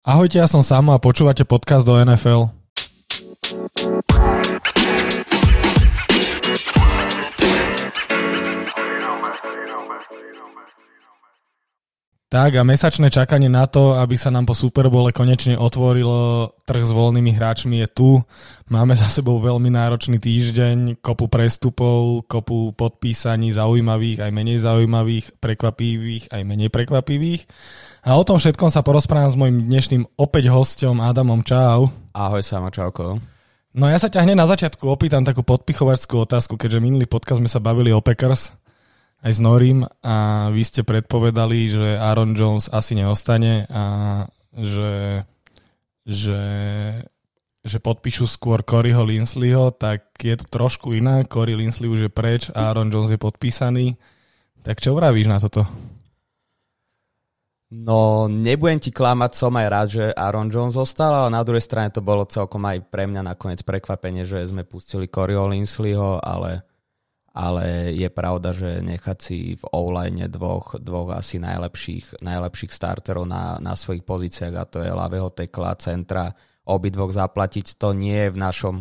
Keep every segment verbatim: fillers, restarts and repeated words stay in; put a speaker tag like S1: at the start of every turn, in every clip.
S1: Ahojte, ja som Samo a počúvate podcast do en ef el. Tak a mesačné čakanie na to, aby sa nám po Superbowle konečne otvorilo trh s voľnými hráčmi, je tu. Máme za sebou veľmi náročný týždeň, kopu prestupov, kopu podpísaní zaujímavých, aj menej zaujímavých, prekvapivých, aj menej prekvapivých. A o tom všetkom sa porozprávam s mojím dnešným opäť hosťom Adamom. Čau.
S2: Ahoj Samo, čauko.
S1: No ja sa ťa hneď na začiatku opýtam takú podpichovačskú otázku, keďže minulý podcast sme sa bavili o Packers aj s Norim a vy ste predpovedali, že Aaron Jones asi neostane a že, že, že podpíšu skôr Coreyho Linsleyho, tak je to trošku iná. Corey Linsley už je preč a Aaron Jones je podpísaný. Tak čo vravíš na toto?
S2: No, nebudem ti klamať, som aj rád, že Aaron Jones zostal, ale na druhej strane to bolo celkom aj pre mňa nakoniec prekvapenie, že sme pustili Coreyho Linsleyho, ale ale je pravda, že nechať si v O-line dvoch, dvoch asi najlepších, najlepších starterov na, na svojich pozíciách, a to je ľavého tekla, centra, obidvoch zaplatiť, to nie je v našom,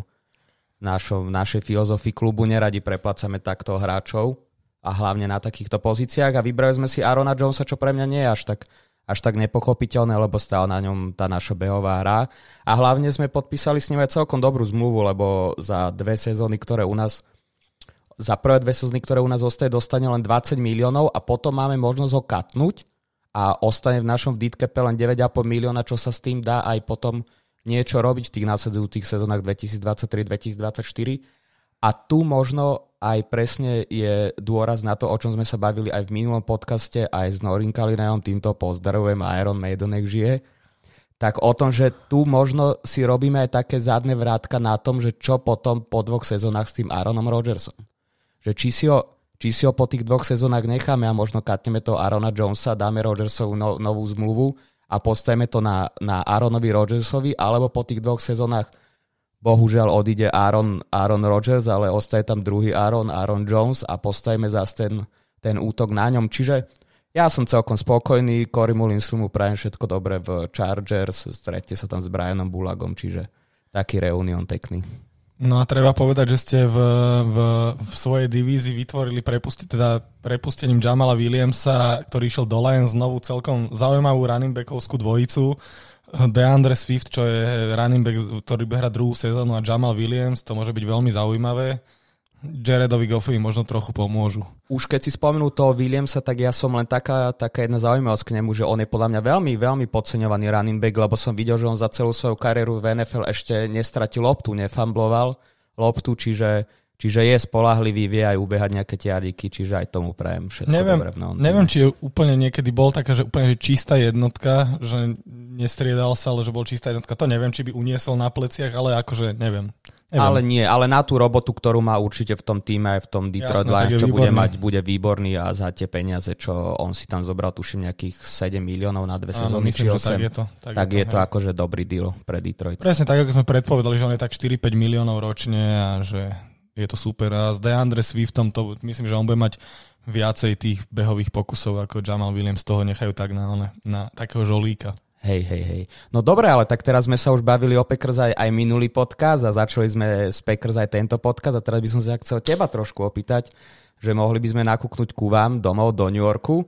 S2: našom, našej filozofii klubu, neradi preplácame takto hráčov a hlavne na takýchto pozíciách a vybrali sme si Aarona Jonesa, čo pre mňa nie je až tak, až tak nepochopiteľné, lebo stále na ňom tá naša behová hra a hlavne sme podpísali s ním aj celkom dobrú zmluvu, lebo za dve sezóny, ktoré u nás Za prvé dve sezóny, ktoré u nás zostaje, dostane len dvadsať miliónov a potom máme možnosť ho katnúť a ostane v našom dead-cape len deväť celá päť milióna, čo sa s tým dá aj potom niečo robiť v tých následujúcich sezónach dvetisícdvadsaťtri dvetisícdvadsaťštyri. A tu možno aj presne je dôraz na to, o čom sme sa bavili aj v minulom podcaste, aj s Norim Kalinajom, týmto pozdravujem, Iron Maiden, nech žije. Tak o tom, že tu možno si robíme aj také zadné vrátka na tom, že čo potom po dvoch sezónach s tým Aaronom Rodgersom. Že či si, ho, či si ho po tých dvoch sezónach necháme a možno katneme toho Aarona Jonesa, dáme Rodgersovu no, novú zmluvu a postavíme to na, na Aaronovi Rodgersovi, alebo po tých dvoch sezónach bohužiaľ odíde Aaron, Aaron Rodgers, ale ostaje tam druhý Aaron, Aaron Jones a postavíme zase ten, ten útok na ňom. Čiže ja som celkom spokojný, Coreymu Linsleymu prajem všetko dobré v Chargers, stretne sa tam s Brianom Bulagom, čiže taký reunión pekný.
S1: No a treba povedať, že ste v, v, v svojej divízii vytvorili prepusti, teda prepustením Jamala Williamsa, ktorý išiel do Lions, znovu celkom zaujímavú running backovskú dvojicu. DeAndre Swift, čo je running back, ktorý bude hrať druhú sezónu, a Jamal Williams, to môže byť veľmi zaujímavé. Jaredovi Goffovi možno trochu pomôžu.
S2: Už keď si spomenul toho Williamsa, tak ja som len taká, taká jedna zaujímavosť k nemu, že on je podľa mňa veľmi, veľmi podceňovaný running back, lebo som videl, že on za celú svoju kariéru v en ef el ešte nestratil loptu, nefambloval loptu, čiže, čiže je spoľahlivý, vie aj ubehať nejaké tiariky, čiže aj tomu prajem všetko
S1: neviem,
S2: dobré. No,
S1: neviem, či je úplne niekedy bol taká, že úplne že čistá jednotka, že nestriedal sa, ale že bol čistá jednotka. To neviem, či by uniesol na pleciach, ale akože neviem. Neviem.
S2: Ale nie, ale na tú robotu, ktorú má určite v tom týme aj v tom Detroit Lions, čo bude mať, bude výborný a za tie peniaze, čo on si tam zobral, tuším nejakých sedem miliónov na dve sezóny, či osem, tak je to, tak tak je to, je to akože dobrý deal pre Detroit.
S1: Presne tak, ako sme predpovedali, že on je tak štyri päť miliónov ročne a že je to super. A s DeAndre Swiftom to, myslím, že on bude mať viacej tých behových pokusov ako Jamal Williams, toho nechajú tak na, na takého žolíka.
S2: Hej, hej, hej. No dobre, ale tak teraz sme sa už bavili o Packers aj, aj minulý podcast a začali sme s Packers aj tento podcast a teraz by som sa chcel teba trošku opýtať, že mohli by sme nakúknuť ku vám domov do New Yorku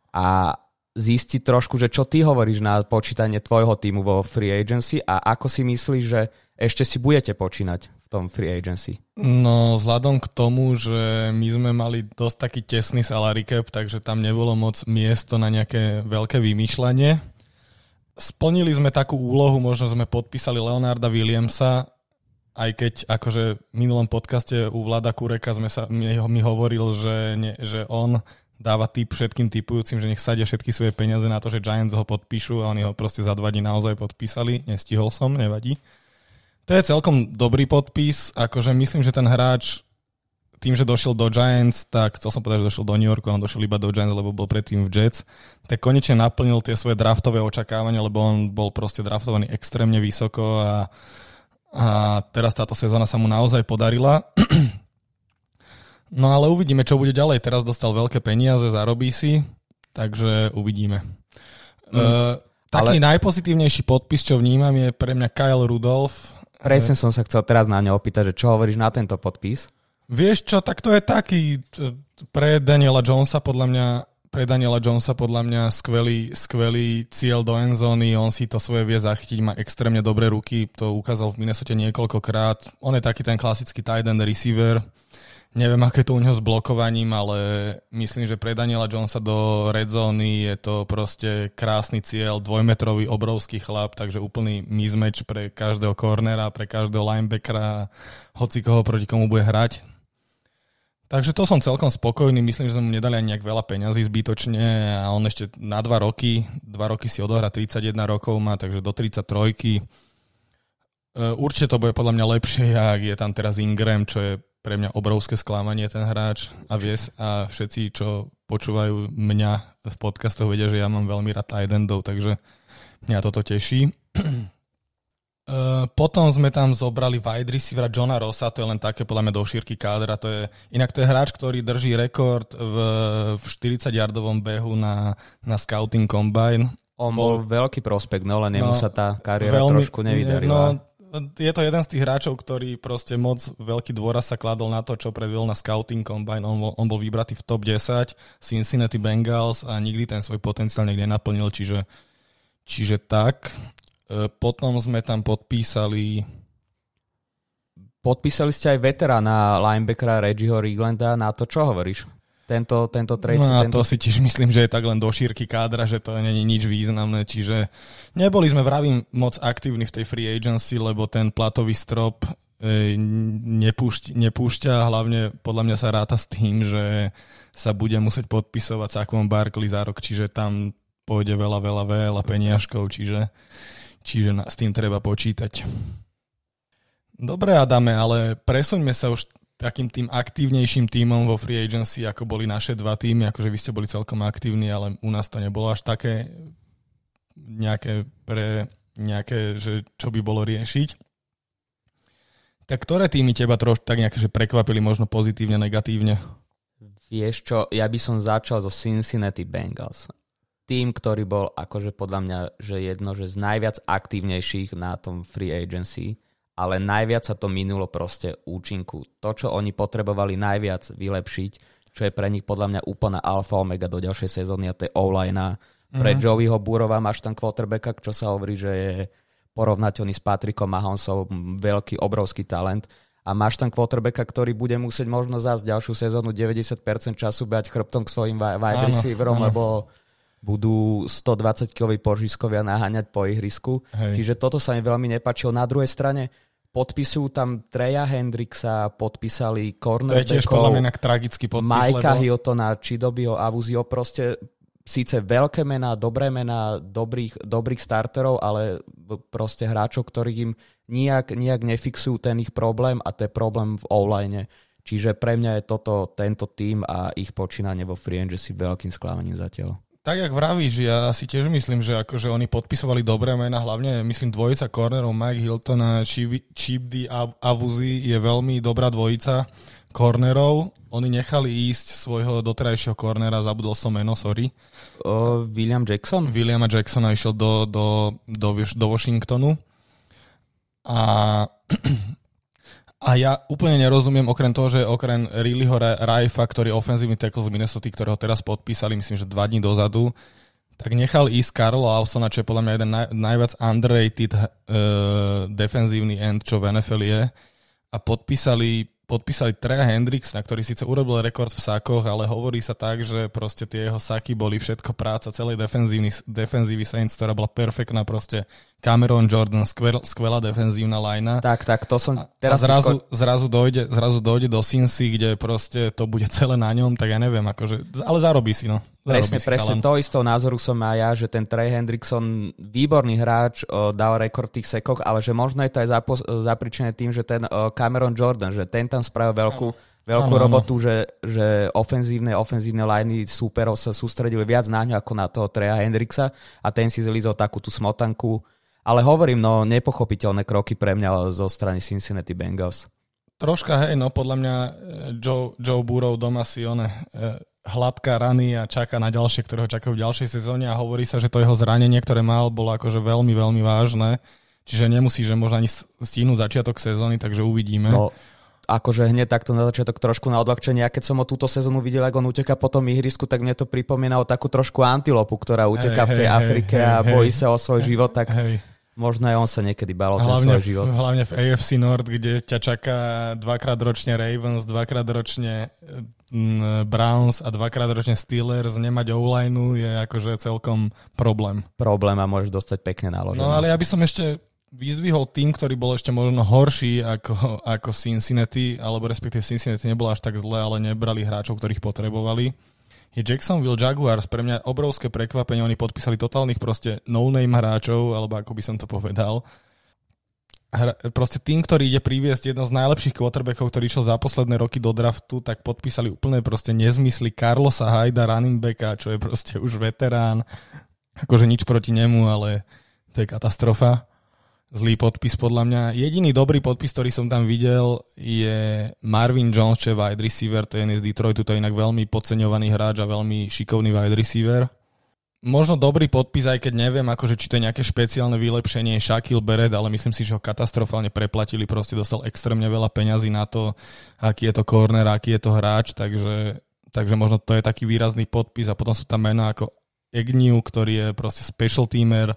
S2: a zistiť trošku, že čo ty hovoríš na počítanie tvojho týmu vo free agency a ako si myslíš, že ešte si budete počínať v tom free agency?
S1: No, vzhľadom k tomu, že my sme mali dosť taký tesný salary cap, takže tam nebolo moc miesto na nejaké veľké vymýšľanie. Splnili sme takú úlohu, možno sme podpísali Leonarda Williamsa, aj keď akože v minulom podcaste u Vlada Kureka sme sa, mi, mi hovoril, že, ne, že on dáva tip všetkým tipujúcim, že nech sadia všetky svoje peniaze na to, že Giants ho podpíšu a oni ho proste za dva dní naozaj podpísali. Nestihol som, nevadí. To je celkom dobrý podpis, akože myslím, že ten hráč tým, že došiel do Giants, tak chcel som povedať, že došiel do New Yorku, on došiel iba do Giants, lebo bol predtým v Jets, tak konečne naplnil tie svoje draftové očakávania, lebo on bol proste draftovaný extrémne vysoko a, a teraz táto sezóna sa mu naozaj podarila. No ale uvidíme, čo bude ďalej. Teraz dostal veľké peniaze, zarobí si, takže uvidíme.
S2: Mm. Uh,
S1: Taký ale... najpozitívnejší podpis, čo vnímam, je pre mňa Kyle Rudolph.
S2: Presne som sa chcel teraz na ňo opýtať, že čo hovoríš na tento podpis?
S1: Vieš čo, tak to je taký pre Daniela Jonesa podľa mňa pre Daniela Jonesa podľa mňa skvelý, skvelý cieľ do endzóny, on si to svoje vie zachytiť, má extrémne dobré ruky, to ukázal v Minnesote niekoľkokrát. On je taký ten klasický tight end receiver. Neviem, aké to u neho s blokovaním, ale myslím, že pre Daniela Jonesa do red zóny je to proste krásny cieľ, dvojmetrový, obrovský chlap, takže úplný mismatch pre každého cornera, pre každého linebackera, hoci koho proti komu bude hrať. Takže to som celkom spokojný, myslím, že sme mu nedali ani nejak veľa peňazí zbytočne a on ešte na dva roky, dva roky si odohrá, tridsaťjeden rokov má, takže do tridsaťtrojky. Určite to bude podľa mňa lepšie, ak je tam teraz Ingram, čo je pre mňa obrovské sklamanie ten hráč a vies a všetci, čo počúvajú mňa v podcastoch, vedia, že ja mám veľmi rád tight endov, takže mňa toto teší. Uh, potom sme tam zobrali wide receivera Johna Rossa, to je len také podľa mňa do šírky kádra, to je, inak to je hráč, ktorý drží rekord v, v štyridsať-yardovom behu na, na scouting combine.
S2: On bol, bol veľký prospekt, no len nemu no, sa tá kariéra veľmi, trošku nevydarila.
S1: No, je to jeden z tých hráčov, ktorý proste moc veľký dôraz sa kladol na to, čo predviedol na scouting combine. On bol, on bol vybratý v top desať Cincinnati Bengals a nikdy ten svoj potenciál niekde nenaplnil, čiže, čiže tak. Potom sme tam podpísali...
S2: Podpísali ste aj veterána linebackera Reggieho Riglanda, na to čo hovoríš? Tento, tento trade...
S1: No a
S2: tento...
S1: to si tiež myslím, že je tak len do šírky kádra, že to nie je nič významné, čiže neboli sme, vravím, moc aktívni v tej free agency, lebo ten platový strop e, nepúšť, nepúšťa, hlavne podľa mňa sa ráta s tým, že sa bude musieť podpisovať Saquon Barkley za rok, čiže tam pôjde veľa, veľa, veľa peniažkov, čiže... Čiže s tým treba počítať. Dobre, Adame, ale presuňme sa už takým tým aktívnejším tímom vo free agency, ako boli naše dva týmy. Akože vy ste boli celkom aktívni, ale u nás to nebolo až také nejaké pre nejaké, že čo by bolo riešiť. Tak ktoré týmy teba trošku tak nejaké, že prekvapili možno pozitívne, negatívne?
S2: Vieš čo, ja by som začal zo Cincinnati Bengals. Tým, ktorý bol akože podľa mňa, že jedno, že z najviac aktívnejších na tom free agency, ale najviac sa to minulo proste účinku. To, čo oni potrebovali najviac vylepšiť, čo je pre nich podľa mňa úplná alfa omega do ďalšej sezóny a to je O-line. Pre mm-hmm. Joeyho Burrowa máš tam quarterbacka, čo sa hovorí, že je porovnateľný s Patrickom Mahomesom, veľký, obrovský talent. A máš tam quarterbacka, ktorý bude musieť možno zás ďalšiu sezónu deväťdesiat percent času behať chrbtom k svojim wide receiverom, lebo budú stodvadsaťkiloví požiskovia naháňať po ihrisku. Hej. Čiže toto sa mi veľmi nepáčilo. Na druhej strane podpisujú tam Treja Hendricksa, podpísali cornerbackov.
S1: To je tiež podľa mňa tragický podpis.
S2: Majka
S1: lebo...
S2: Hiltona, Chidobiho, Avuzio, proste síce veľké mená, dobré mená, dobrých, dobrých starterov, ale proste hráčov, ktorých im nijak, nijak nefixujú ten ich problém a to je problém v O-line. Čiže pre mňa je toto, tento tým a ich počínanie vo free agency veľkým sklamaním zatiaľ.
S1: Tak, jak vravíš, ja si tiež myslím, že akože oni podpisovali dobré mená, hlavne myslím dvojica cornerov Mike Hilton a Chibdi Awuzie je veľmi dobrá dvojica cornerov. Oni nechali ísť svojho doterajšieho cornera, zabudol som meno, sorry.
S2: Uh, William Jackson?
S1: Williama Jacksona išiel do, do, do, do Washingtonu. A... A ja úplne nerozumiem, okrem toho, že okrem Rileyho Raifa, ktorý je ofenzívny tackle z Minnesota, ktorého teraz podpísali, myslím, že dva dní dozadu, tak nechal ísť Carla Lawsona, čo je podľa mňa jeden naj, najviac underrated uh, defenzívny end, čo v en ef el je. A podpísali, podpísali Treja Hendricksa, ktorý síce urobil rekord v sakoch, ale hovorí sa tak, že proste tie jeho saky boli všetko práca celej defenzívy Saints, ktorá bola perfektná proste. Cameron Jordan, skvel, skvelá defenzívna lajna.
S2: Tak, tak, to som
S1: teraz... A zrazu, skôr... zrazu, dojde, zrazu dojde do Cincy, kde proste to bude celé na ňom, tak ja neviem, akože, ale zarobí si, no. Zarobí
S2: presne,
S1: si
S2: presne,
S1: chalan.
S2: to istého názoru som aj ja, že ten Trey Hendrickson, výborný hráč, o, dal rekord v tých sekoch, ale že možno je to aj zapo- zapričené tým, že ten o, Cameron Jordan, že ten tam spravil veľkú... Ano. Veľkú ano, robotu, ano. Že, že ofenzívne, ofenzívne liney súperov sa sústredili viac na ňu ako na toho Treja Hendricksa a ten si zlízol takú tú smotanku. Ale hovorím, no nepochopiteľné kroky pre mňa zo strany Cincinnati Bengals.
S1: Troška, hej, no podľa mňa Joe, Joe Burrow doma si one hladká rany a čaká na ďalšie, ktoré ho čakajú v ďalšej sezóne a hovorí sa, že to jeho zranenie, ktoré mal, bolo akože veľmi, veľmi vážne. Čiže nemusí, že možno ani stihnúť začiatok sezóny, takže uvidíme.
S2: No, akože hneď takto na začiatok trošku na odľahčenie. Ja keď som ho túto sezónu videl, ako on uteká po tom ihrisku, tak mne to pripomínalo takú trošku antilopu, ktorá uteká hey, v tej hey, Afrike hey, a bojí hey, sa o svoj hey, život, tak hey. Možno aj on sa niekedy bál o ten svoj život.
S1: Hlavne v á ef cé North, kde ťa čaká dvakrát ročne Ravens, dvakrát ročne Browns a dvakrát ročne Steelers, nemať O-lineu je akože celkom problém.
S2: Problém a môžeš dostať pekne naložené.
S1: No ale ja by som ešte vyzdvihol tým, ktorý bol ešte možno horší ako, ako Cincinnati, alebo respektíve Cincinnati nebolo až tak zle, ale nebrali hráčov, ktorých potrebovali. Je Jacksonville Jaguars, pre mňa obrovské prekvapenie, oni podpísali totálnych proste no-name hráčov, alebo ako by som to povedal. Hra, proste tým, ktorý ide priviesť jedno z najlepších quarterbackov, ktorý išiel za posledné roky do draftu, tak podpísali úplne proste nezmysly Carlosa Hyda, running backa, čo je proste už veterán. Akože nič proti nemu, ale to je katastrofa. Zlý podpis podľa mňa. Jediný dobrý podpis, ktorý som tam videl, je Marvin Jones, čo je wide receiver, to je z Detroitu, to je inak veľmi podceňovaný hráč a veľmi šikovný wide receiver. Možno dobrý podpis, aj keď neviem, akože, či to je nejaké špeciálne vylepšenie, Shaquille Barrett, ale myslím si, že ho katastrofálne preplatili, proste dostal extrémne veľa peňazí na to, aký je to corner, aký je to hráč, takže, takže možno to je taký výrazný podpis a potom sú tam mená ako Agnew, ktorý je proste special teamer,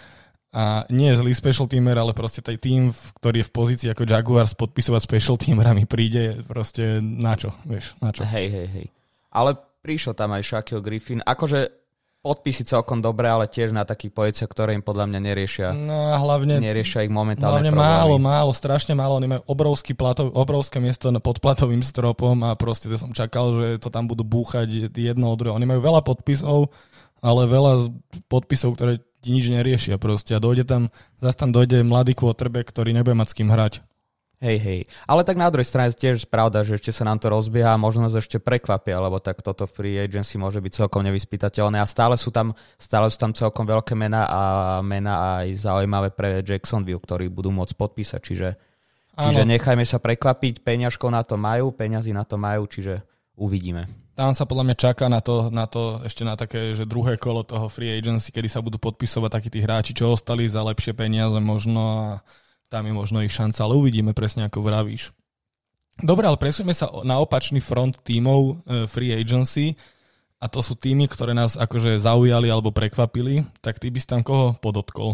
S1: a nie je zlý special teamer, ale proste taj tým, ktorý je v pozícii ako Jaguars podpisovať special teamerami príde proste na čo, vieš, na čo.
S2: Hej, hej, hej. Ale prišiel tam aj Shaquille Griffin. Akože podpisy celkom dobré, ale tiež na takých pozíciách, ktoré im podľa mňa neriešia.
S1: No a hlavne
S2: neriešia ich momentálne
S1: hlavne
S2: problémy.
S1: málo, málo, strašne málo. Oni majú obrovský platov, obrovské miesto pod platovým stropom a proste to som čakal, že to tam budú búchať jedno od druhého. Oni majú veľa podpisov, ale veľa podpisov, ktoré ti nič neriešia proste a dojde tam, zase tam dojde mladý quarterback, ktorý nebude mať s kým hrať.
S2: Hej, hej. Ale tak na druhej strane je tiež pravda, že ešte sa nám to rozbieha a možno nás ešte prekvapia, lebo tak toto free agency môže byť celkom nevyspytateľné a stále sú tam, stále sú tam celkom veľké mená a mená aj zaujímavé pre Jacksonville, ktorí budú môcť podpísať, čiže, čiže nechajme sa prekvapiť, peňažkov na to majú, peňazí na to majú, čiže uvidíme.
S1: Tam sa podľa mňa čaká na to, na to ešte na také, že druhé kolo toho free agency, kedy sa budú podpisovať takí tí hráči, čo ostali za lepšie peniaze možno a tam je možno ich šanca, ale uvidíme presne, ako vravíš. Dobre, ale presujeme sa na opačný front tímov free agency a to sú týmy, ktoré nás akože zaujali alebo prekvapili, tak ty by si tam koho podotkol?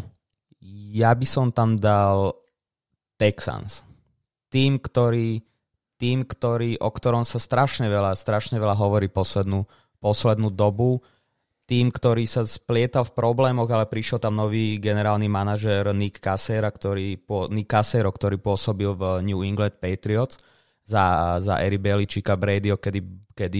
S2: Ja by som tam dal Texans. Tým, ktorý Tým, ktorý, o ktorom sa strašne veľa, strašne veľa hovorí poslednú, poslednú dobu. Tým, ktorý sa splietal v problémoch, ale prišiel tam nový generálny manažér Nick Cassera, ktorý, Nick Cassero, ktorý pôsobil v New England Patriots za, za Ery Beličika Bradyho, kedy, kedy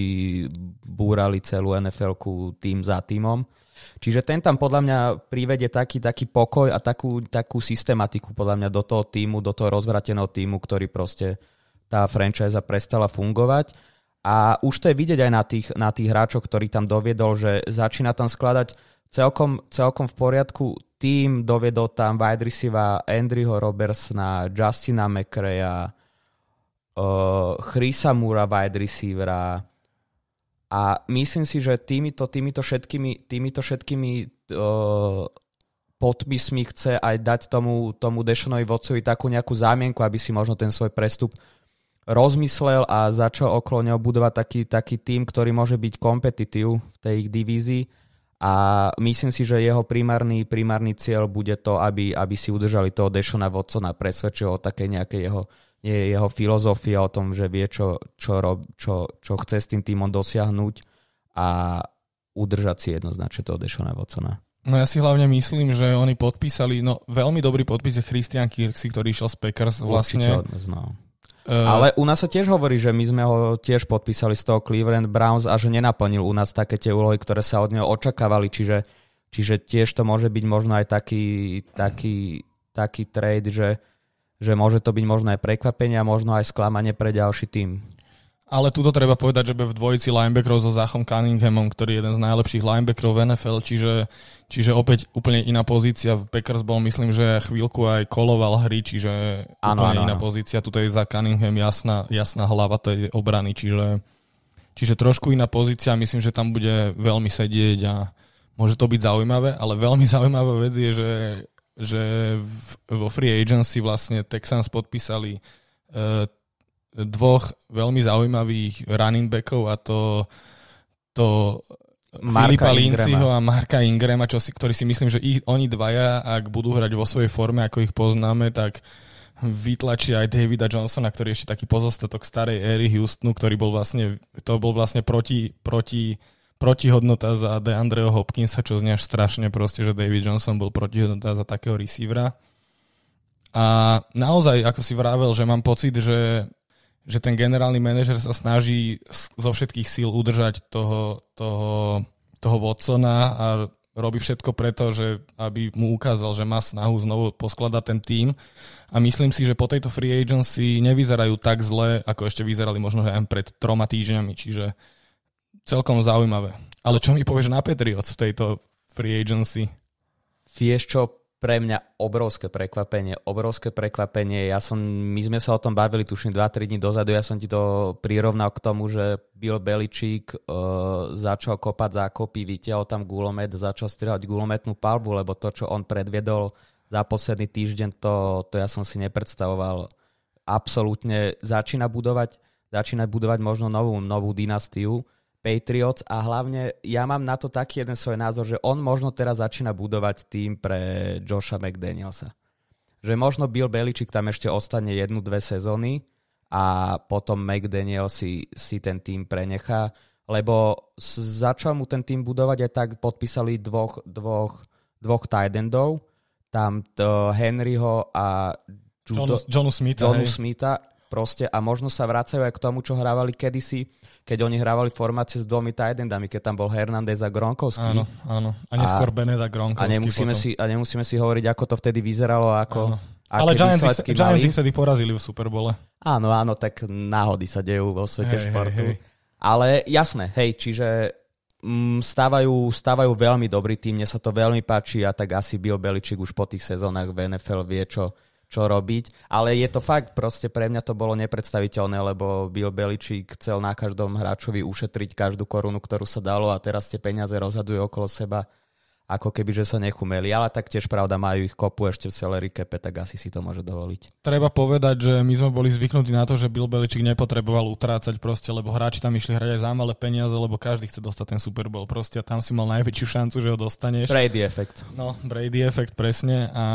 S2: búrali celú en ef elku tým za týmom. Čiže ten tam podľa mňa privedie taký, taký pokoj a takú, takú systematiku podľa mňa do toho týmu, do toho rozvrateného týmu, ktorý proste tá franchise prestala fungovať a už to je vidieť aj na tých, na tých hráčoch, ktorý tam doviedol, že začína tam skladať celkom, celkom v poriadku tým, doviedol tam wide receiver Andrewho Robertsona, Justina McRaya, uh, Chrisa Moora wide receivera a myslím si, že týmito, týmito všetkými, týmito všetkými uh, podpismi chce aj dať tomu, tomu Deshaenovi Watsonovi takú nejakú zámienku, aby si možno ten svoj prestup rozmyslel a začal okolo neho budovať taký, taký tím, ktorý môže byť kompetitív v tej ich divízii a myslím si, že jeho primárny, primárny cieľ bude to, aby, aby si udržali toho Deshauna Watsona, presvedčil o také nejaké jeho, jeho filozofie o tom, že vie, čo, čo, rob, čo, čo chce s tým tímom dosiahnuť a udržať si jednoznačne toho Deshauna Watsona.
S1: No ja si hlavne myslím, že oni podpísali, no veľmi dobrý podpis je Christian Kirksey, ktorý išiel z Packers vlastne.
S2: Určite, no. Uh, Ale u nás sa tiež hovorí, že my sme ho tiež podpísali z toho Cleveland Browns a že nenaplnil u nás také tie úlohy, ktoré sa od neho očakávali, čiže, čiže tiež to môže byť možno aj taký, taký, taký trade, že, že môže to byť možno aj prekvapenie a možno aj sklamanie pre ďalší tým.
S1: Ale tuto treba povedať, že v dvojici linebackerov so Zachom Cunninghamom, ktorý je jeden z najlepších linebackerov v en ef el, čiže, čiže opäť úplne iná pozícia. V Packers bol, myslím, že chvíľku aj koloval hry, čiže
S2: ano,
S1: úplne
S2: ano,
S1: iná
S2: ano.
S1: pozícia. Tuto je za Cunningham jasná, jasná hlava tej obrany, čiže, čiže trošku iná pozícia, myslím, že tam bude veľmi sedieť a môže to byť zaujímavé, ale veľmi zaujímavá vec je, že, že vo free agency vlastne Texans podpísali uh, dvoch veľmi zaujímavých running backov a to, to Filipa Lindseyho a Marka Ingrama, čo si, ktorí si myslím, že ich, oni dvaja, ak budú hrať vo svojej forme, ako ich poznáme, tak vytlačí aj Davida Johnsona, ktorý je ešte taký pozostatok starej éry Houstonu, ktorý bol vlastne, to bol vlastne proti, proti, protihodnota za DeAndreho Hopkinsa, čo znie až strašne proste, že David Johnson bol protihodnota za takého receivera. A naozaj, ako si vravel, že mám pocit, že že ten generálny manažer sa snaží zo všetkých síl udržať toho, toho, toho Watsona a robí všetko preto, že aby mu ukázal, že má snahu znovu poskladať ten tím. A myslím si, že po tejto free agency nevyzerajú tak zle, ako ešte vyzerali možno aj pred troma týždňami. Čiže celkom zaujímavé. Ale čo mi povieš na Patriots v tejto free agency?
S2: Vieš čo? Pre mňa obrovské prekvapenie, obrovské prekvapenie. Ja som, my sme sa o tom bavili, tuším, dva tri dní dozadu, ja som ti to prirovnal k tomu, že Bill Belichick uh, začal kopať zákopy, vytiahol tam gulomet, začal strieľať gulometnú palbu, lebo to, čo on predviedol za posledný týždeň, to, to ja som si nepredstavoval. Absolútne začína budovať, začína budovať možno novú, novú dynastiu Patriots a hlavne ja mám na to taký jeden svoj názor, že on možno teraz začína budovať tým pre Josha McDanielsa. Že možno Bill Belichick tam ešte ostane jednu, dve sezóny a potom McDaniel si, si ten tým prenechá, lebo začal mu ten tým budovať aj tak, podpísali dvoch, dvoch, dvoch tight endov, tam to Henryho a Judo,
S1: Johnu Smitha,
S2: Johnu Smitha proste a možno sa vracajú aj k tomu, čo hrávali kedysi, keď oni hrávali formácie s dvomi tight endami, keď tam bol Hernandez a Gronkowski.
S1: Áno, áno. A neskôr Bennett a Gronkowski.
S2: A nemusíme, si, a nemusíme si hovoriť, ako to vtedy vyzeralo, ako...
S1: Ale Giants ich vtedy porazili v Superbole.
S2: Áno, áno, tak náhody sa dejú vo svete
S1: hej,
S2: športu.
S1: Hej, hej.
S2: Ale jasné, hej, čiže mm, stávajú, stávajú veľmi dobrý tým, mne sa to veľmi páči a tak asi Bill Belichick už po tých sezónach v en ef el vie, čo... čo robiť, ale je to fakt, proste pre mňa to bolo nepredstaviteľné, lebo Bill Belichick chcel na každom hráčovi ušetriť každú korunu, ktorú sa dalo a teraz tie peniaze rozhadzuje okolo seba, ako keby, že sa nechumeli, ale tak tiež pravda, majú ich kopu ešte v salary cape, tak asi si to môže dovoliť.
S1: Treba povedať, že my sme boli zvyknutí na to, že Bill Belichick nepotreboval utrácať proste, lebo hráči tam išli hrať aj za malé peniaze, lebo každý chce dostať ten Super Bowl proste a tam si mal najväčšiu šancu, že ho dostaneš.
S2: Brady efekt.
S1: No, Brady efekt, presne a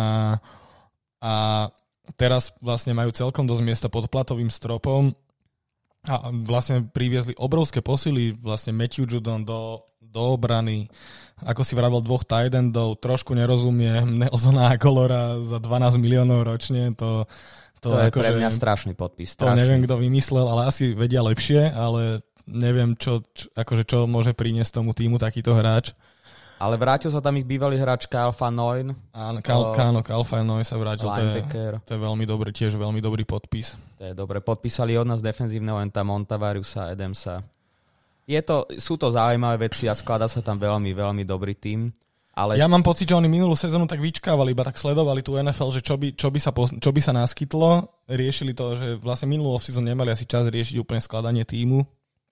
S1: A teraz vlastne majú celkom dosť miesta pod platovým stropom a vlastne priviezli obrovské posily, vlastne Matthew Judon do, do obrany, ako si vravel, dvoch tight endov, trošku nerozumiem, Nelsona Agholora za dvanásť miliónov ročne, to...
S2: To, to je ako, pre mňa strašný podpis.
S1: To
S2: strašný.
S1: Neviem, kto vymyslel, ale asi vedia lepšie, ale neviem, čo, čo, akože čo môže priniesť tomu týmu takýto hráč.
S2: Ale vrátil sa tam ich bývalý hráč Kyle Van Noy.
S1: Áno, Kyle, Kyle Van Noy sa vrátil. To je, to je veľmi dobrý, tiež veľmi dobrý podpis.
S2: To je dobre. Podpísali od nás defenzívneho enta Montavariusa, Adamsa. Je to, sú to zaujímavé veci a skladá sa tam veľmi, veľmi dobrý tím. Ale...
S1: Ja mám pocit, že oni minulú sezónu tak vyčkávali, iba tak sledovali tú en ef el, že čo by, čo by, sa, čo by sa naskytlo. Riešili to, že vlastne minulú off-season nemali asi čas riešiť úplne skladanie tímu.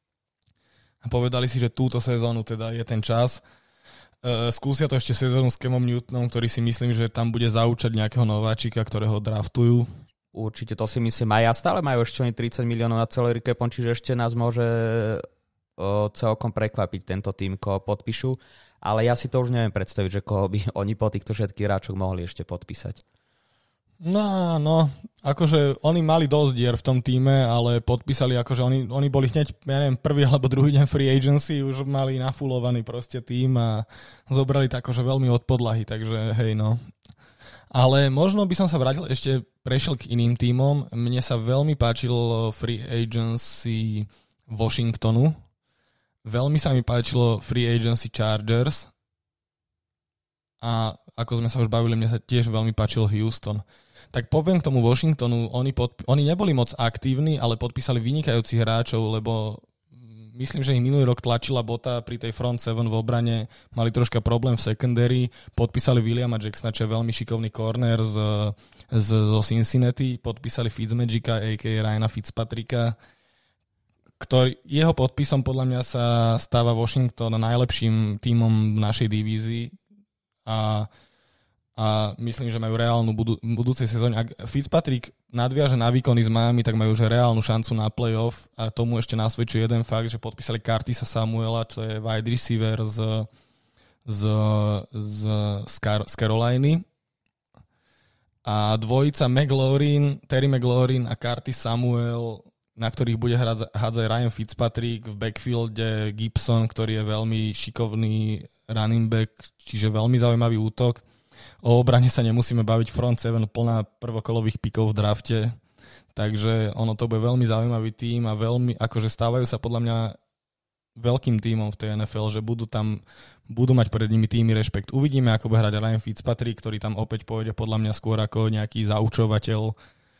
S1: A povedali si, že túto sezónu teda je ten čas. Uh, skúsia to ešte sezónu s Camom Newtonom, ktorý si myslím, že tam bude zaučať nejakého nováčika, ktorého draftujú.
S2: Určite to si myslím aj ja. Stále majú ešte oni tridsať miliónov na celý recapon, čiže ešte nás môže uh, celkom prekvapiť tento tým, koho podpíšu. Ale ja si to už neviem predstaviť, že koho by oni po týchto všetkých hráčoch mohli ešte podpísať.
S1: No, no, akože oni mali dosť dier v tom týme, ale podpísali, akože oni, oni boli hneď, ja neviem, prvý alebo druhý deň free agency, už mali nafulovaný proste tým a zobrali to akože veľmi od podlahy, takže hej, no. Ale možno by som sa vrátil, ešte prešiel k iným týmom. Mne sa veľmi páčilo free agency Washingtonu, veľmi sa mi páčilo free agency Chargers a ako sme sa už bavili, mne sa tiež veľmi páčil Houston. Tak poviem k tomu Washingtonu, oni, podp- oni neboli moc aktívni, ale podpísali vynikajúcich hráčov, lebo myslím, že ich minulý rok tlačila bota pri tej front seven v obrane, mali troška problém v secondary, podpísali Williama Jacksona, čo je veľmi šikovný corner z, z, zo Cincinnati, podpísali Fitzmagica, a ká a. Ryana Fitzpatricka, ktorý, jeho podpisom podľa mňa sa stáva Washington najlepším tímom v našej divízii a, a myslím, že majú reálnu budú, budúcej sezóne. Ak Fitzpatrick nadviaže na výkony z Miami, tak majú už reálnu šancu na playoff a tomu ešte nasvedčuje jeden fakt, že podpísali Curtisa Samuela, čo je wide receiver z, z, z, z, Car- z Caroliny. A dvojica McLaurin, Terry McLaurin a Curtis Samuel, na ktorých bude hádzať Ryan Fitzpatrick, v backfielde Gibson, ktorý je veľmi šikovný running back, čiže veľmi zaujímavý útok. O obrane sa nemusíme baviť, front seven plná prvokolových pikov v drafte, takže ono to bude veľmi zaujímavý tím a veľmi, akože stávajú sa podľa mňa veľkým tímom v tej en ef el, že budú tam, budú mať pred nimi týmy rešpekt. Uvidíme, ako bude hrať Ryan Fitzpatrick, ktorý tam opäť pôjde podľa mňa skôr ako nejaký zaučovateľ e,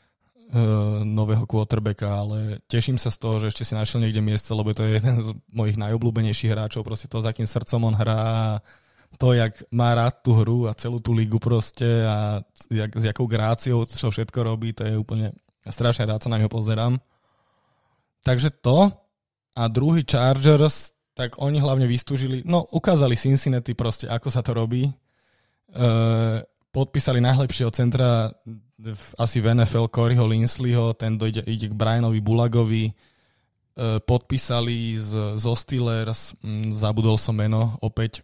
S1: nového quarterbacka, ale teším sa z toho, že ešte si našiel niekde miesto, lebo to je jeden z mojich najobľúbenejších hráčov, proste to, za akým srdcom on hrá, to, jak má rád tú hru a celú tú ligu proste a jak, s jakou gráciou, čo všetko robí, to je úplne strašne rád sa na ňo pozerám. Takže to. A druhý Chargers, tak oni hlavne vystúžili, no ukázali Cincinnati proste, ako sa to robí. E, podpísali najlepšieho centra v, asi v en ef el Coreyho Linsleyho, ten dojde, ide k Brianovi Bulagovi. E, podpísali z, zo Steelers, m, zabudol som meno opäť,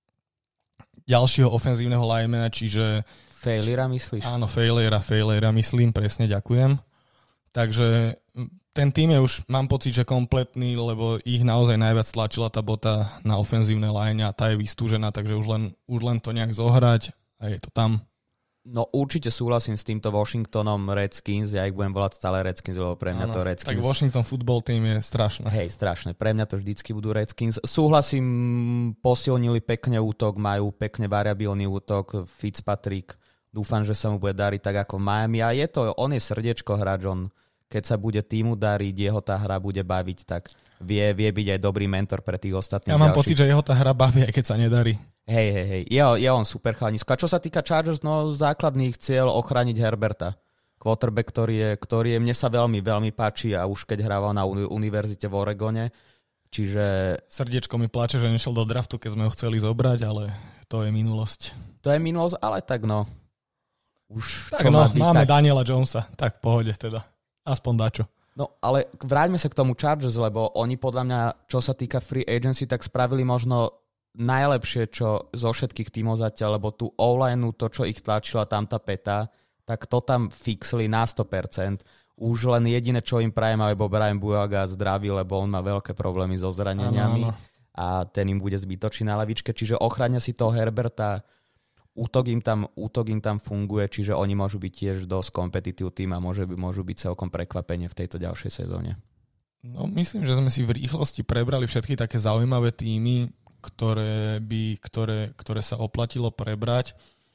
S1: ďalšieho ofenzívneho linemana, čiže...
S2: Failera myslíš?
S1: Áno, Failera, Failera myslím, presne, ďakujem. Takže ten tým je už, mám pocit, že kompletný, lebo ich naozaj najviac tlačila tá bota na ofenzívne line a tá je vystúžená, takže už len, už len to nejak zohrať a je to tam.
S2: No určite súhlasím s týmto Washingtonom Redskins, ja ich budem volať stále Redskins, lebo pre mňa ano, to Redskins...
S1: Tak Washington football team je strašné.
S2: Hej, strašné, pre mňa to vždycky budú Redskins. Súhlasím, posilnili pekne útok, majú pekne variabilný útok, Fitzpatrick, dúfam, že sa mu bude dariť tak ako v Miami a je to, on je srdiečko hráč, on keď sa bude týmu dariť, jeho tá hra bude baviť, tak vie, vie byť aj dobrý mentor pre tých ostatných.
S1: Ja mám
S2: ďalších.
S1: pocit, že jeho tá hra baví, aj keď sa nedarí.
S2: Hej, hej, hej, je, je on super chalanisko. A čo sa týka Chargers, no základných cieľ ochrániť Herberta. Quarterback, ktorý je, ktorý je, mne sa veľmi, veľmi páči a už keď hrával na uni- univerzite v Oregone, čiže...
S1: Srdiečko mi pláče, že nešiel do draftu, keď sme ho chceli zobrať, ale to je minulosť.
S2: To je minulosť, ale tak no. Už
S1: tak no, byť, máme tak... Daniela Jonesa, tak v pohode teda. Aspoň dačo.
S2: No, ale vráťme sa k tomu Chargers, lebo oni podľa mňa, čo sa týka free agency, tak spravili možno najlepšie, čo zo všetkých tímov zatiaľ, lebo tú O-line, to, čo ich tlačila tam tá peta, tak to tam fixli na sto percent. Už len jediné, čo im prajem, aby bol Brian Bujaga zdravý, lebo on má veľké problémy so zraneniami ano, ano. A ten im bude zbytočný na lavičke, čiže ochráňa si toho Herberta. Útok im, tam, útok im tam funguje, čiže oni môžu byť tiež dosť competitive tým a môže, môžu byť celkom prekvapenie v tejto ďalšej sezóne.
S1: No myslím, že sme si v rýchlosti prebrali všetky také zaujímavé týmy, ktoré, by, ktoré, ktoré sa oplatilo prebrať.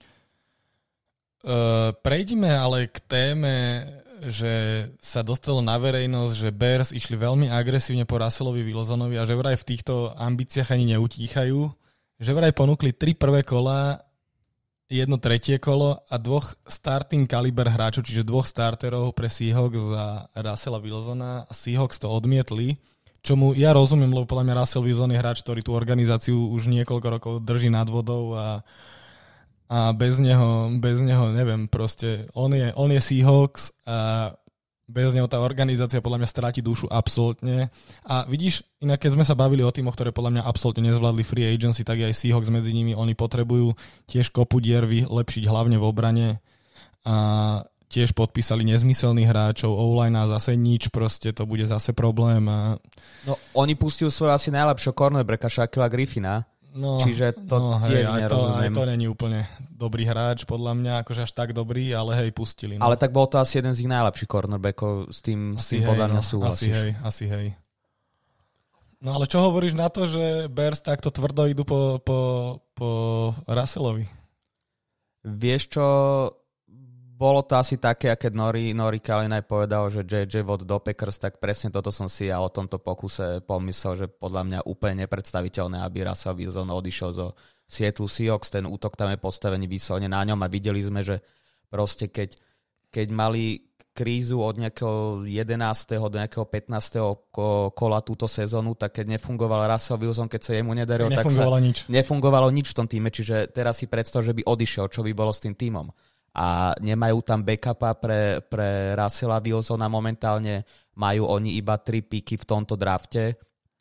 S1: E, prejdime ale k téme, že sa dostalo na verejnosť, že Bears išli veľmi agresívne po Russellovi Wilsonovi a že vraj v týchto ambíciách ani neutíchajú. Že vraj ponúkli tri prvé kola, jedno tretie kolo a dvoch starting kaliber hráčov, čiže dvoch starterov pre Seahawks za Russella Wilsona a Seahawks to odmietli, čomu ja rozumiem, lebo podľa mňa Russell Wilson je hráč, ktorý tú organizáciu už niekoľko rokov drží nad vodou a, a bez neho, bez neho, neviem, proste on je, on je Seahawks a bez neho tá organizácia podľa mňa stráti dušu absolútne. A vidíš, inak keď sme sa bavili o týmoch, ktoré podľa mňa absolútne nezvládli free agency, tak aj Seahawks medzi nimi, oni potrebujú tiež kopu dier vylepšiť hlavne v obrane a tiež podpísali nezmyselných hráčov, O-line a zase nič, proste to bude zase problém. A...
S2: No, oni pustili svoj asi najlepšieho cornerbacka Shaquilla Griffina,
S1: no,
S2: čiže to
S1: no,
S2: tiež
S1: hej,
S2: nerozumiem.
S1: Aj to, aj to není úplne dobrý hráč, podľa mňa, akože až tak dobrý, ale hej, pustili. No.
S2: Ale tak bol to asi jeden z ich najlepších cornerbackov, s tým, s tým podľa mňa no, súhlasíš.
S1: Asi hej, asi hej. No ale čo hovoríš na to, že Bears takto tvrdo idú po, po, po Russellovi?
S2: Vieš čo, bolo to asi také, a keď Nori, Nori Kalinaj povedal, že jé jé Watt do Packers, tak presne toto som si ja o tomto pokuse pomyslel, že podľa mňa úplne nepredstaviteľné, aby Russell Wilson odišiel zo Seattle Seahawks, ten útok tam je postavený vyslovene na ňom a videli sme, že proste keď, keď mali, krízu od nejakého jedenásteho do nejakého pätnásteho kola túto sezónu, tak keď nefungoval Russell Wilson, keď sa jemu nedarilo, tak sa
S1: nič.
S2: nefungovalo nič v tom týme, čiže teraz si predstav, že by odišiel, čo by bolo s tým týmom. A nemajú tam backupa pre, pre Russella Wilsona momentálne, majú oni iba tri piky v tomto drafte,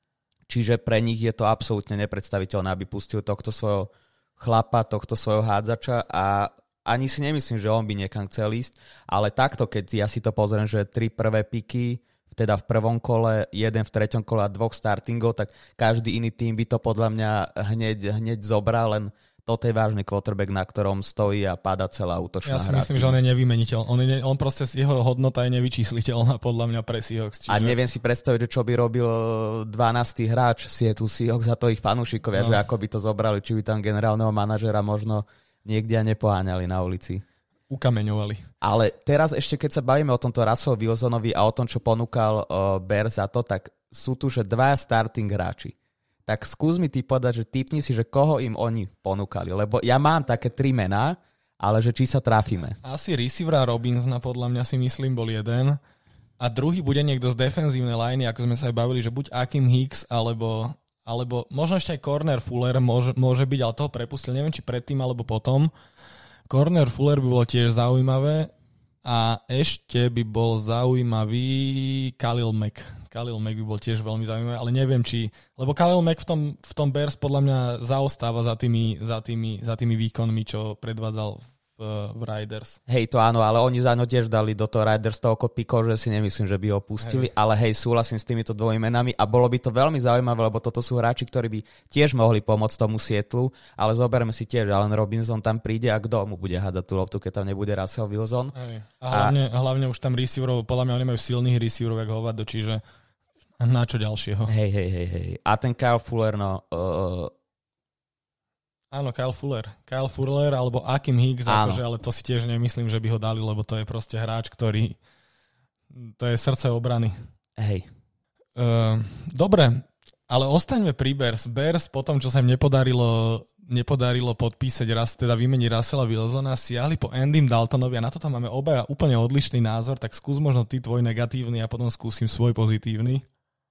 S2: čiže pre nich je to absolútne nepredstaviteľné, aby pustil tohto svojho chlapa, tohto svojho hádzača a ani si nemyslím, že on by niekam chcel ísť, ale takto, keď ja si to pozriem, že tri prvé piky, teda v prvom kole, jeden v treťom kole a dvoch startingov, tak každý iný tým by to podľa mňa hneď, hneď zobral, len toto je vážny quarterback, na ktorom stojí a páda celá útočná hra.
S1: Ja si myslím, že on je nevymeniteľ. On, je, on proste, jeho hodnota je nevyčísliteľná podľa mňa pre Seahawks. Čiže...
S2: A neviem si predstaviť, že čo by robil dvanásty hráč Seattle Seahawks za to ich fanúšikovia, no. Že ako by to zobrali, či by tam generálneho manažera možno niekde nepoháňali na ulici.
S1: Ukameňovali.
S2: Ale teraz ešte, keď sa bavíme o tomto Russell Wilsonovi a o tom, čo ponúkal uh, Bears za to, tak sú tu, že dva starting hráči. Tak skús mi ty povedať, že tipni si, že koho im oni ponúkali. Lebo ja mám také tri mená, ale že či sa trafíme.
S1: Asi receivera Robinsona podľa mňa si myslím bol jeden. A druhý bude niekto z defenzívnej liney, ako sme sa aj bavili, že buď Akim Hicks, alebo... alebo možno ešte aj Corner Fuller môže, môže byť, ale toho prepustil, neviem, či predtým, alebo potom. Corner Fuller by bolo tiež zaujímavé a ešte by bol zaujímavý Khalil Mack. Khalil Mack by bol tiež veľmi zaujímavý, ale neviem, či... Lebo Khalil Mack v tom, v tom Bears podľa mňa zaostáva za tými, za tými, za tými výkonmi, čo predvádzal v, v Riders.
S2: Hej, to áno, ale oni za ňo tiež dali do toho Riders toľko pikov, že si nemyslím, že by ho pustili, hej. Ale hej, súhlasím s týmito dvomi menami a bolo by to veľmi zaujímavé, lebo toto sú hráči, ktorí by tiež mohli pomôcť tomu Seattlu, ale zoberme si tiež, Allen Robinson tam príde a kto mu bude hádzať tú loptu, keď tam nebude Russell Wilson.
S1: Hej. A, hlavne, a hlavne už tam receiverov, podľa mňa oni majú silných receiverov, jak hovado, čiže na čo ďalšieho.
S2: Hej, hej, hej, hej. A ten Kyle Fuller, no... Uh...
S1: Áno, Kyle Fuller. Kyle Fuller alebo Akim Hicks, akože, ale to si tiež nemyslím, že by ho dali, lebo to je proste hráč, ktorý... To je srdce obrany.
S2: Hej.
S1: Uh, dobre, ale ostaňme pri Bears. Bears po tom, čo sa im nepodarilo, nepodarilo podpísať raz, teda vymeniť Russella Wilsona, siahli po Andym Daltonovi a na to tam máme obaja úplne odlišný názor, tak skús možno ty tvoj negatívny a potom skúsim svoj pozitívny.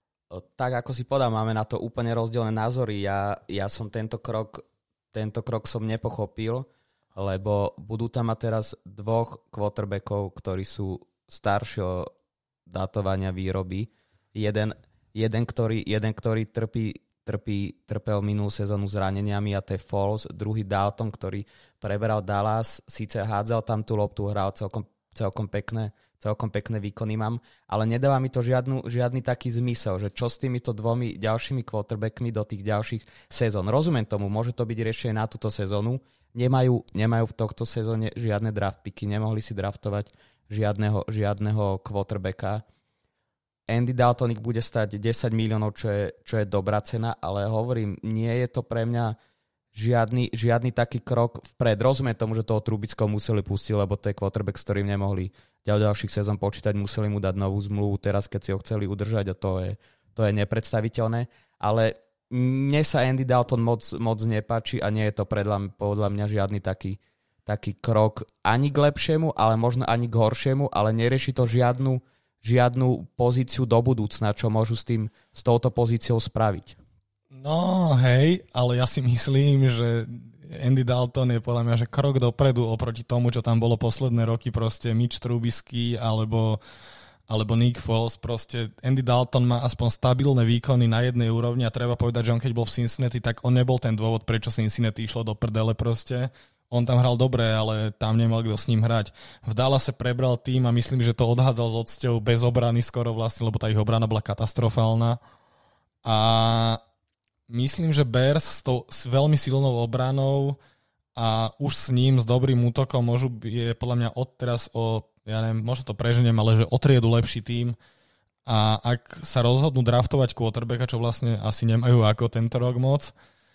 S2: Tak ako si podal, máme na to úplne rozdielne názory. Ja, ja som tento krok... Tento krok som nepochopil, lebo budú tam mať teraz dvoch quarterbackov, ktorí sú staršieho datovania výroby. Jeden, jeden, ktorý, jeden, ktorý trpí, trpí, trpel minulú sezónu zraneniami a to je Foles. Druhý Dalton, ktorý preberal Dallas, síce hádzal tam tú loptu, hral celkom, celkom pekné, celkom pekné výkony mám, ale nedáva mi to žiadnu, žiadny taký zmysel, že čo s týmito dvomi ďalšími quarterbackmi do tých ďalších sezón. Rozumiem tomu, môže to byť riešenie na túto sezónu. Nemajú, nemajú v tohto sezóne žiadne draft picky, nemohli si draftovať žiadneho, žiadneho quarterbacka. Andy Dalton ich bude stať desať miliónov, čo je, čo je dobrá cena, ale hovorím, nie je to pre mňa žiadny, žiadny taký krok vpred. Rozumiem tomu, že toho Trubického museli pustiť, lebo to je quarterback, s ktorým nemohli ďal ďalších sezón počítať, museli mu dať novú zmluvu teraz, keď si ho chceli udržať a to je, to je nepredstaviteľné. Ale mne sa Andy Dalton moc, moc nepáči a nie je to podľa, podľa mňa žiadny taký, taký krok ani k lepšiemu, ale možno ani k horšiemu, ale nerieši to žiadnu, žiadnu pozíciu do budúcna, čo môžu s tým, s touto pozíciou spraviť.
S1: No hej, ale ja si myslím, že Andy Dalton je podľa mňa, že krok dopredu oproti tomu, čo tam bolo posledné roky, proste Mitch Trubisky alebo, alebo Nick Foles, proste Andy Dalton má aspoň stabilné výkony na jednej úrovni a treba povedať, že on keď bol v Cincinnati, tak on nebol ten dôvod, prečo Cincinnati išlo do prdele proste. On tam hral dobre, ale tam nemal kto s ním hrať. V Dallase prebral tým a myslím, že to odhádzal s odsťou bez obrany skoro vlastne, lebo tá ich obrana bola katastrofálna. A myslím, že Bears s tou s veľmi silnou obranou a už s ním, s dobrým útokom, môžu, je podľa mňa odteraz o, ja neviem, možno to preženiem, ale že o triedu lepší tím. A ak sa rozhodnú draftovať quarterbacka, čo vlastne asi nemajú ako tento rok moc,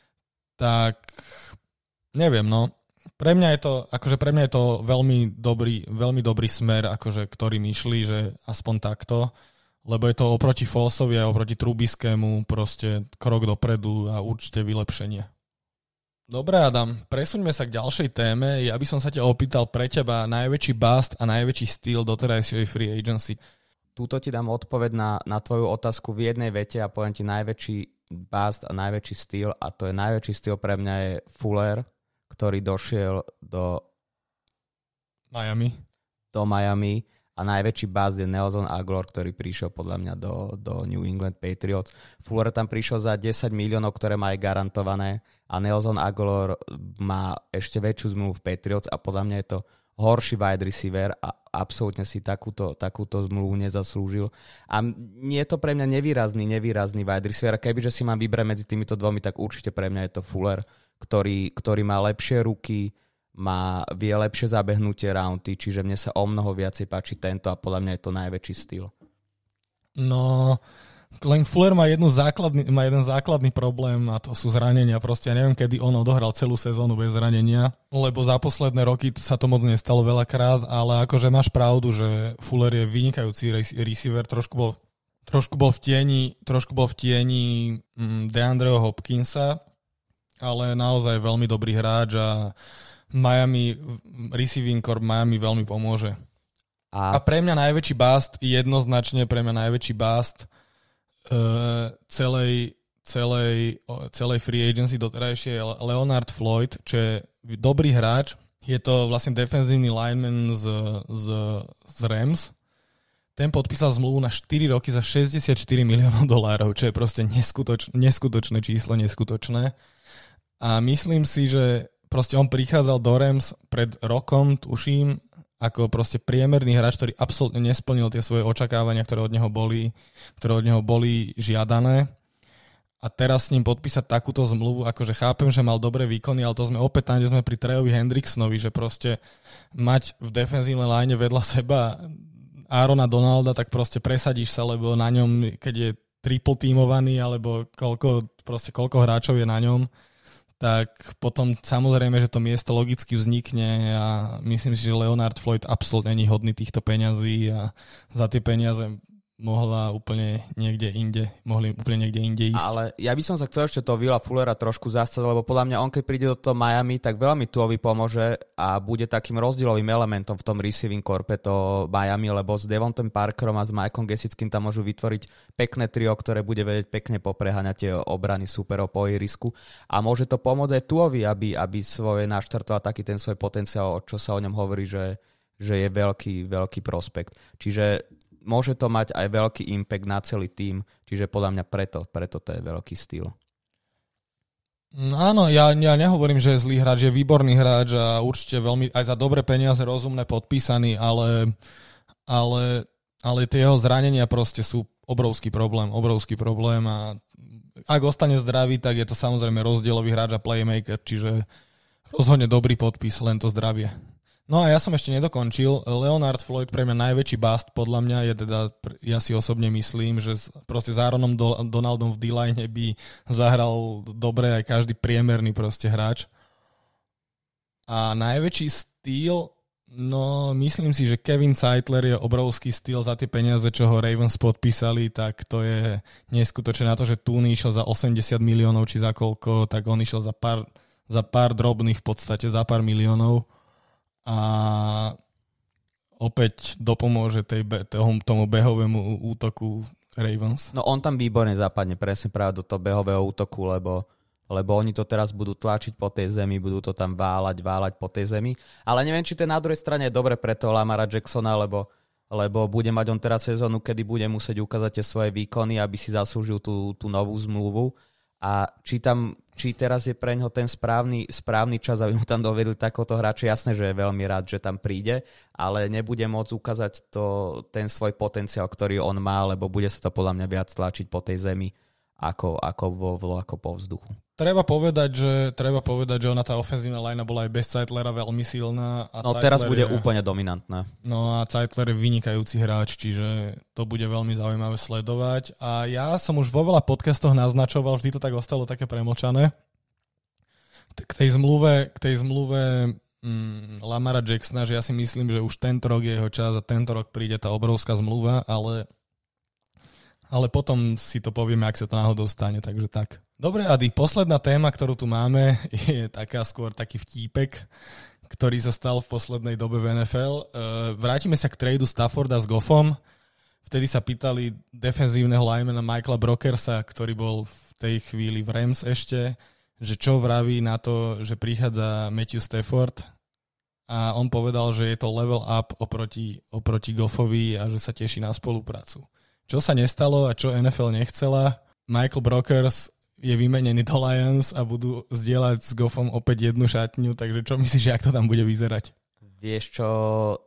S1: tak neviem, no. Pre mňa je to, akože pre mňa je to veľmi dobrý, veľmi dobrý smer, akože ktorým išli, že aspoň takto. Lebo je to oproti Folesovi a oproti Trubiskému proste krok dopredu a určite vylepšenie. Dobre, Adam, presuňme sa k ďalšej téme. Ja by som sa ťa opýtal pre teba najväčší bust a najväčší styl doterajšej free agency.
S2: Túto ti dám odpoveď na, na tvoju otázku v jednej vete a poviem ti najväčší bust a najväčší styl a to je najväčší styl pre mňa je Fuller, ktorý došiel do
S1: Miami.
S2: do Miami a najväčší bust je Nelson Agholor, ktorý prišiel podľa mňa do, do New England Patriots. Fuller tam prišiel za desať miliónov, ktoré má aj garantované a Nelson Agholor má ešte väčšiu zmluvu v Patriots a podľa mňa je to horší wide receiver a absolútne si takúto, takúto zmluvu nezaslúžil. A nie je to pre mňa nevýrazný, nevýrazný wide receiver. Kebyže si mám vybrať medzi týmito dvomi, tak určite pre mňa je to Fuller, ktorý, ktorý má lepšie ruky, má, vie lepšie zabehnutie roundy, čiže mne sa o mnoho viacej páči tento a podľa mňa je to najväčší styl.
S1: No, len Fuller má, jednu základný, má jeden základný problém a to sú zranenia. Proste ja neviem, kedy on odohral celú sezónu bez zranenia, lebo za posledné roky sa to moc nestalo veľakrát, ale akože máš pravdu, že Fuller je vynikajúci receiver, trošku bol, trošku bol v tieni, trošku bol v tieni DeAndreho Hopkinsa, ale naozaj veľmi dobrý hráč a Miami, receiving corps Miami veľmi pomôže. A, a pre mňa najväčší bust, jednoznačne pre mňa najväčší bust uh, celej, celej, celej free agency doterajšie je Leonard Floyd, čo je dobrý hráč. Je to vlastne defenzívny lineman z, z, z Rams. Ten podpísal zmluvu na štyri roky za šesťdesiatštyri miliónov dolárov, čo je proste neskutoč, neskutočné číslo, neskutočné. A myslím si, že proste on prichádzal do Rams pred rokom, tuším, ako proste priemerný hráč, ktorý absolútne nesplnil tie svoje očakávania, ktoré od neho boli, ktoré od neho boli žiadané. A teraz s ním podpísať takúto zmluvu, akože chápem, že mal dobré výkony, ale to sme opäť tam, kde sme pri Trejovi Hendricksonovi, že proste mať v defenzívnej line vedľa seba Aarona Donalda, tak proste presadíš sa, lebo na ňom, keď je triple tímovaný, alebo koľko, proste koľko hráčov je na ňom, tak potom samozrejme, že to miesto logicky vznikne a myslím si, že Leonard Floyd absolútne nie hodný týchto peňazí a za tie peniaze mohla úplne niekde inde, mohli úplne niekde inde ísť.
S2: Ale ja by som sa chcel ešte toho Willa Fullera trošku zastať, lebo podľa mňa on keď príde do toho Miami, tak veľmi Tuovi pomôže a bude takým rozdielovým elementom v tom receiving corpe to Miami, lebo s Devontem Parkerom a s Mikeom Gesickým tam môžu vytvoriť pekné trio, ktoré bude vedieť pekne popreháňať tie obrany superov po ihrisku a môže to pomôcť aj Tuovi, aby, aby svoje naštartoval taký ten svoj potenciál, čo sa o ňom hovorí, že, že je veľký, veľký prospekt. Čiže môže to mať aj veľký impact na celý tím, čiže podľa mňa preto, preto to je veľký styl.
S1: No áno, ja, ja nehovorím, že je zlý hráč, je výborný hráč a určite veľmi aj za dobré peniaze rozumné podpísaný, ale, ale, ale tie jeho zranenia proste sú obrovský problém, obrovský problém a ak ostane zdravý, tak je to samozrejme rozdielový hráč a playmaker, čiže rozhodne dobrý podpis, len to zdravie. No a ja som ešte nedokončil. Leonard Floyd pre mňa najväčší bust, podľa mňa je teda, ja si osobne myslím, že proste s Aaronom Donaldom v D-line by zahral dobre aj každý priemerný proste hráč. A najväčší styl, no myslím si, že Kevin Zeitler je obrovský styl za tie peniaze, čo ho Ravens podpísali, tak to je neskutočné na to, že Tooney išiel za osemdesiat miliónov, či za koľko, tak on išiel za pár, za pár drobných v podstate, za pár miliónov. A opäť dopomôže tej, tomu, tomu behovému útoku Ravens.
S2: No on tam výborne zapadne presne práve do toho behového útoku, lebo, lebo oni to teraz budú tlačiť po tej zemi, budú to tam váľať, váľať po tej zemi. Ale neviem, či to na druhej strane je dobre pre toho Lamara Jacksona, lebo, lebo bude mať on teraz sezónu, kedy bude musieť ukázať tie svoje výkony, aby si zaslúžil tú, tú novú zmluvu. A či tam, či teraz je pre ňo ten správny, správny čas, aby mu tam dovedli takéhoto hráča, jasné, že je veľmi rád, že tam príde, ale nebude môcť ukázať to, ten svoj potenciál, ktorý on má, lebo bude sa to podľa mňa viac tlačiť po tej zemi, ako, ako, vo, ako po vzduchu.
S1: Treba povedať, že, treba povedať, že ona tá ofenzívna line bola aj bez Zeitlera veľmi silná. A
S2: no
S1: Zeitler
S2: teraz bude
S1: je,
S2: úplne dominantná.
S1: No a Zeitler je vynikajúci hráč, čiže to bude veľmi zaujímavé sledovať. A ja som už vo veľa podcastoch naznačoval, vždy to tak ostalo také premlčané. K tej zmluve, k tej zmluve mm, Lamara Jacksona, že ja si myslím, že už tento rok je jeho čas a tento rok príde tá obrovská zmluva, ale, ale potom si to povieme, ak sa to náhodou stane, takže tak. Dobre, Ady, posledná téma, ktorú tu máme, je taká skôr taký vtípek, ktorý sa stal v poslednej dobe v en ef el. Vrátime sa k tradu Stafforda s Goffom. Vtedy sa pýtali defenzívneho linemana Michaela Brokersa, ktorý bol v tej chvíli v Rams ešte, že čo vraví na to, že prichádza Matthew Stafford, a on povedal, že je to level up oproti, oproti Goffovi a že sa teší na spoluprácu. Čo sa nestalo a čo en ef el nechcela, Michael Brokers je vymenený do Lions a budú zdieľať s Goffom opäť jednu šatňu, takže čo myslíš, jak to tam bude vyzerať?
S2: Vieš čo,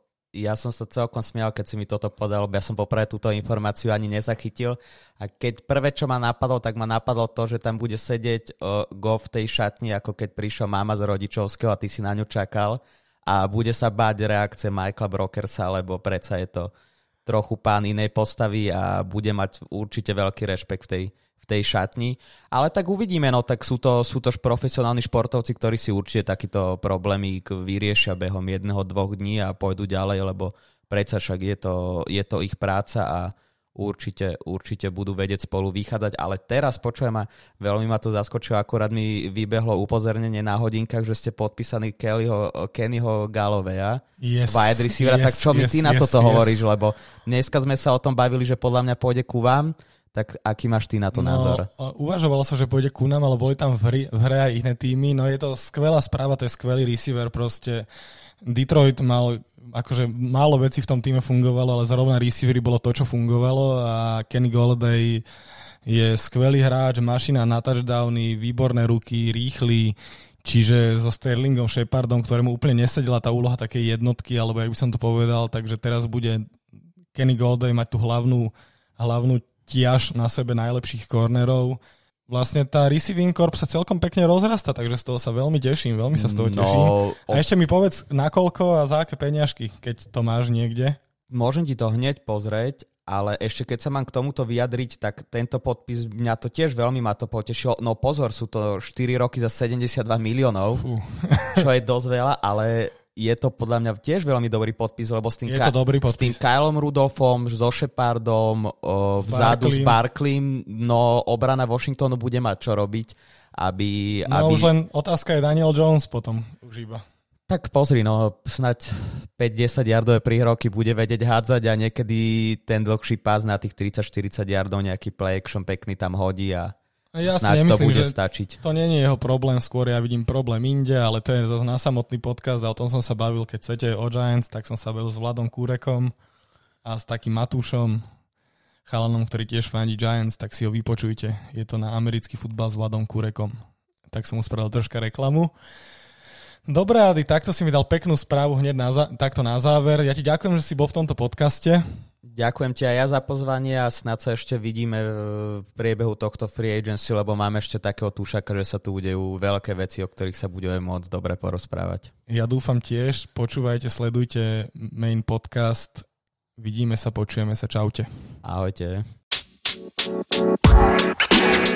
S2: ja som sa celkom smial, keď si mi toto podal, lebo ja som poprvé túto informáciu ani nezachytil a keď prvé, čo ma napadlo, tak ma napadlo to, že tam bude sedieť uh, Goff v tej šatni, ako keď prišla mama z rodičovského a ty si na ňu čakal a bude sa báť reakcie Michaela Brokersa, lebo predsa je to trochu pán inej postavy a bude mať určite veľký rešpekt v tej, v tej šatni. Ale tak uvidíme, no tak sú to, sú to profesionálni športovci, ktorí si určite takýto problémy vyriešia behom jedného, dvoch dní a pôjdu ďalej, lebo predsa však je to, je to ich práca a určite, určite budú vedieť spolu vychádzať. Ale teraz, počujem, ma, veľmi ma to zaskočilo, akorát mi vybehlo upozornenie na hodinkách, že ste podpísaní Kellyho, Kennyho Galloweya,
S1: yes,
S2: wide receivera,
S1: yes,
S2: tak čo mi
S1: yes,
S2: ty na
S1: yes,
S2: toto
S1: yes.
S2: hovoríš, lebo dneska sme sa o tom bavili, že podľa mňa pôjde ku vám, tak aký máš ty na to
S1: no,
S2: názor?
S1: Uvažovalo sa, že pôjde ku nám, ale boli tam v hre, v hre aj iné týmy, no je to skvelá správa, to je skvelý receiver, proste Detroit mal, akože málo vecí v tom týme fungovalo, ale zrovna receivery bolo to, čo fungovalo a Kenny Golladay je skvelý hráč, mašina na touchdowny, výborné ruky, rýchly, čiže so Sterlingom Shepardom, ktorému úplne nesedela tá úloha takej jednotky, alebo jak by som to povedal, takže teraz bude Kenny Golladay mať tú hlavnú, hlavnú tiaž na sebe najlepších cornerov. Vlastne tá receiving corp sa celkom pekne rozrasta, takže z toho sa veľmi teším, veľmi sa z toho teším. No, a ešte mi povedz, nakoľko a za aké peniažky, keď to máš niekde?
S2: Môžem ti to hneď pozrieť, ale ešte keď sa mám k tomuto vyjadriť, tak tento podpis, mňa to tiež veľmi ma to potešilo. No pozor, sú to štyri roky za sedemdesiatdva miliónov, Fú. Čo je dosť veľa, ale je to podľa mňa tiež veľmi dobrý podpis, lebo s tým, Ka- podpis. s tým Kylom Rudolphom, so Shepardom, o, vzadu s Barkleym, no obrana Washingtonu bude mať čo robiť, aby...
S1: No
S2: aby...
S1: už len otázka je Daniel Jones potom už iba.
S2: Tak pozri, no snať päť desať yardové príhroky bude vedieť hádzať a niekedy ten dlhší pás na tých tridsať štyridsať yardov nejaký play action pekný tam hodí a
S1: ja
S2: snáď
S1: nemyslím,
S2: to bude
S1: že
S2: stačiť.
S1: To nie je jeho problém, skôr ja vidím problém inde, ale to je zase na samotný podcast a o tom som sa bavil, keď chcete o Giants, tak som sa bavil s Vladom Kúrekom a s takým Matúšom, chalanom, ktorý tiež fandí Giants, tak si ho vypočujte. Je to na americký futbal s Vladom Kúrekom. Tak som mu spravil troška reklamu. Dobre, Ady, takto si mi dal peknú správu hneď na za- takto na záver. Ja ti ďakujem, že si bol v tomto podcaste.
S2: Ďakujem ti aj ja za pozvanie a snad sa ešte vidíme v priebehu tohto free agency, lebo máme ešte takého tušaka, že sa tu udejú veľké veci, o ktorých sa budeme môcť dobre porozprávať. Ja dúfam tiež. Počúvajte, sledujte main podcast. Vidíme sa, počujeme sa. Čaute. Ahojte.